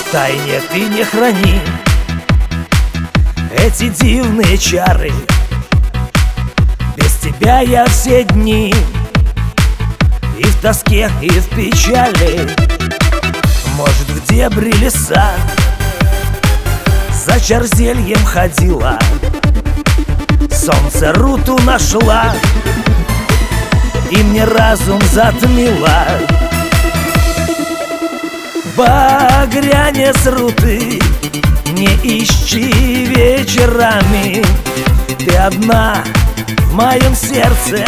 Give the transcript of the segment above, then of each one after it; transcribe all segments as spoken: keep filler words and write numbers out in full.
тайне ты не храни эти дивные чары. Без тебя я все дни и в тоске, и в печали. Может, в дебри леса за черзельем ходила, солнце руту нашла и мне разум затмила. Багрянец руты не ищи вечерами, ты одна в моем сердце,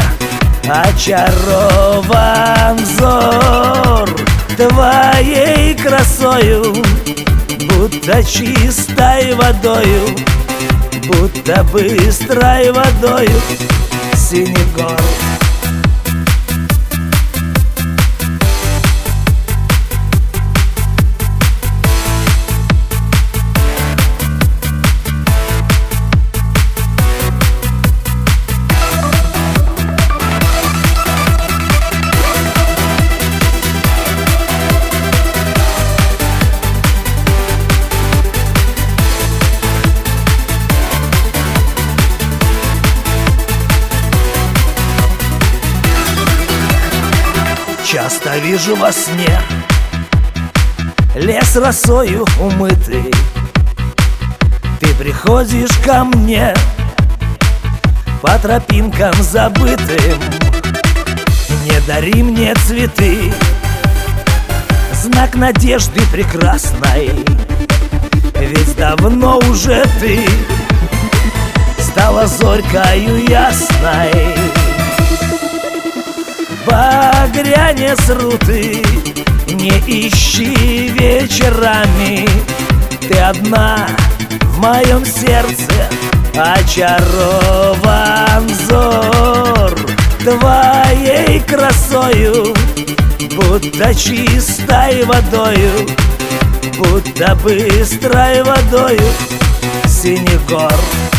очарован взор твоей красою, будто чистой водою, будто быстрой водою синих гор. Часто вижу во сне лес росою умытый, ты приходишь ко мне по тропинкам забытым. Не дари мне цветы, знак надежды прекрасной, ведь давно уже ты стала зорькою ясной. Багрянец руты не ищи вечерами, ты одна в моем сердце, очарован взор твоей красою, будто чистой водою, будто быстрой водою синих гор.